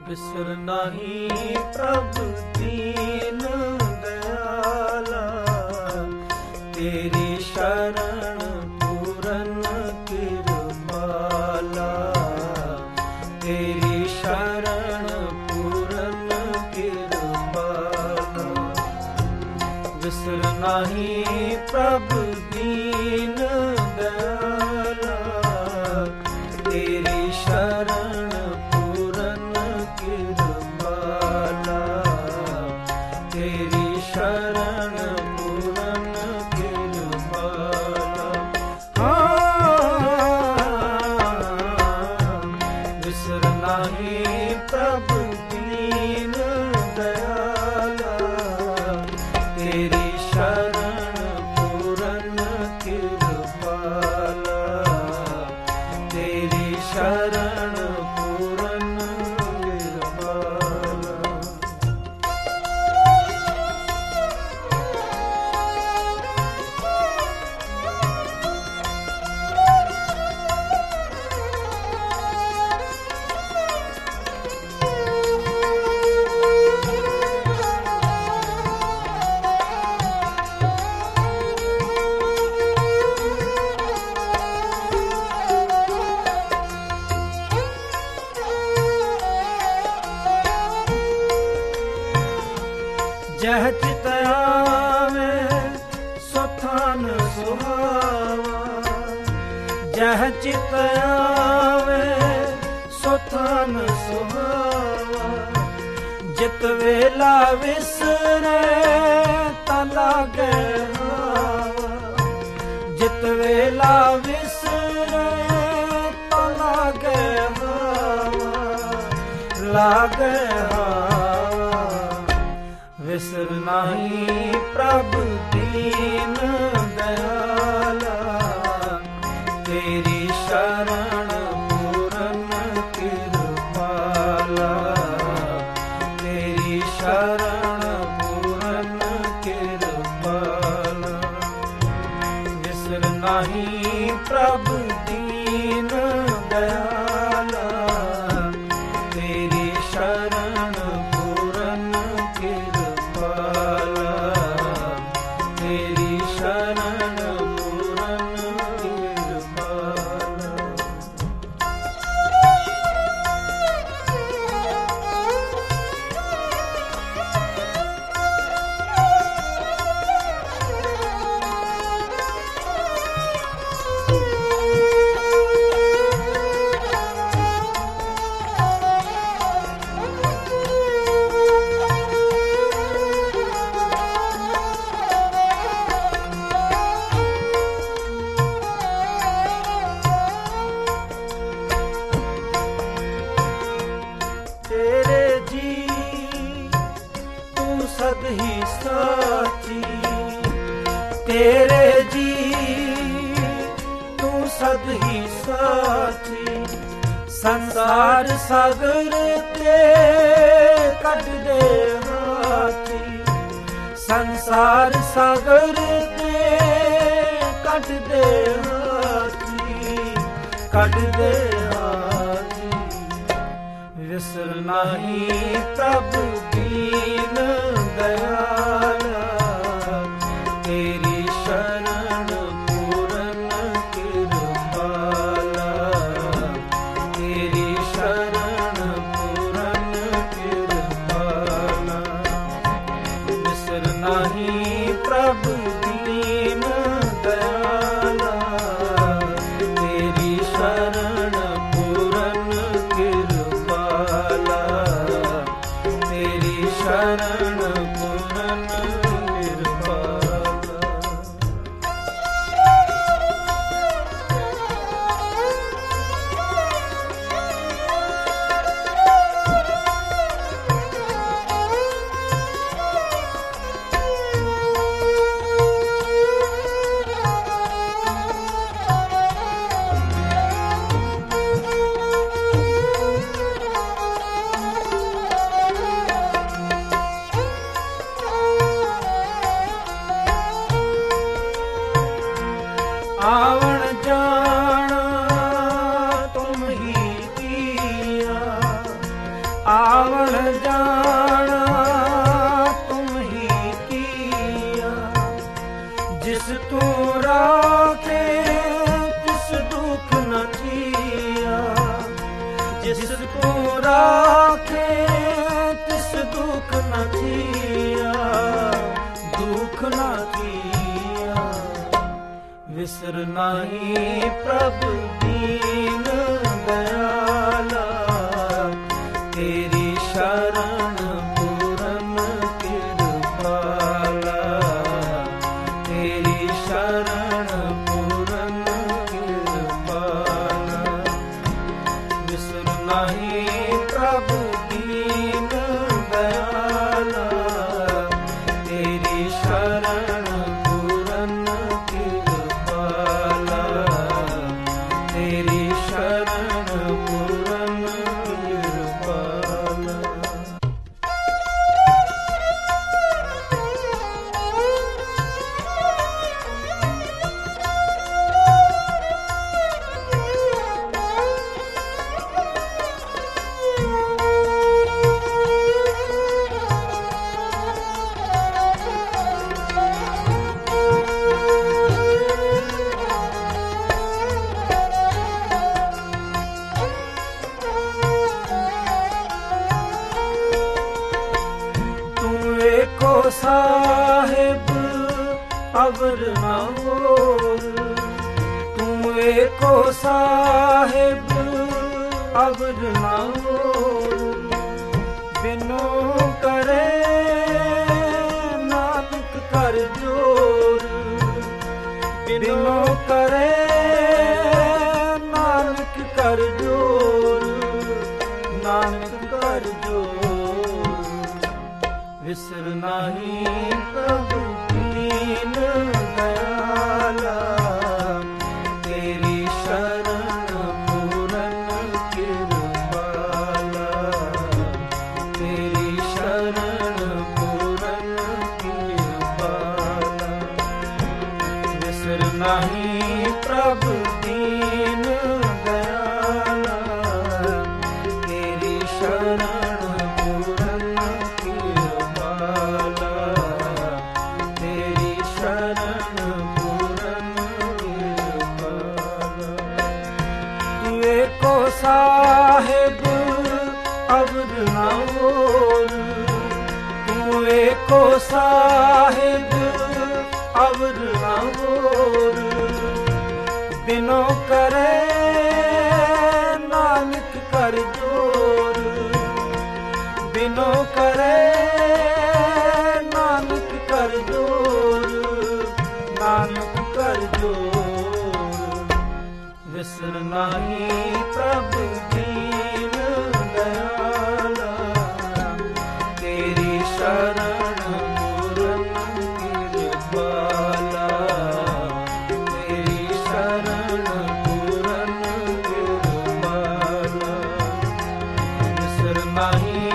बिसर नहीं प्रभु दीन दयाला, तेरी शरण पूरन कृपाला, तेरी शरण पूरन कृपाला। बिसर नहीं प्रभु दीन दयाला, तेरी शरण पूरन कृपाला, तेरी शरण पूरन कृपाला। बिसर नहीं प्रभु दीन दयाला, तेरी शरण पूरन कृपाला, तेरी शरण पूरन कृपाला। जह चित आवे सो थान सुहावा, जह चित आवे सो थान सुहावा। जित वेला विसरे ता लागे हावा, जित वेला विसरे ता लागे हावा, लागे हावा। बिसर नहीं प्रभु दीन दयाला, तेरी शरण पूरन कृपाला, तेरी शरण पूरन कृपाला। बिसर नहीं प्रभु दीन दयाला, तेरी शरण पूरन कृपाला, तेरी शरण पूरन कृपाला। तेरे जी तू सद ही साथी, तेरे जी तू सद ही साथी। संसार सागर ते कट दे हाथी, संसार सागर ते कट दे हाथी, कट दे हाथी। बिसर नहीं प्रभु दीन दयाला, तेरी शरण पूरन कृपाला, तेरी शरण पूरन कृपाला। बिसर नहीं प्रभु दीन दयाला, तेरी शरण पूरन कृपाला, तेरी शरण श्रावण जाना तुम ही किया, जिस तू राखे तिस दुख न थिया, जिस तू राखे तिस दुख न थिया, दुख न थिया। विसर नाही प्रभु दीन दयाला, तेरी शरण पूरन कृपाला, तेरी शरण पूरन कृपाला। विसर नाही प्रभु दीन दयाला, तेरी शरण पूरन कृपाला, तेरी शरण पूरन कृपाला। को साहिब अवर न होर, तुम एको साहिब अवर न होर, बिनो करे नानक कर जोर, बिनो करे नानक कर जोर, नानक कर जोर। विसर नाही प्रभु दीन दयाला, तेरी शरण पूरन कृपाला, तेरी शरण पूरन कृपाला। विसर नाही प्रभु दीन दयाला, तेरी शरण को साहिब अवर न होर, तू एको साहिब अवर न होर, बिनो करे नानक कर जोर, बिनो करे नानक कर जोर, नानक कर जोर। विसर नाही प्रभु दीन दयाला, तेरी शरण पूरन कृपाला, तेरी शरण पूरन कृपाला। विसर नाही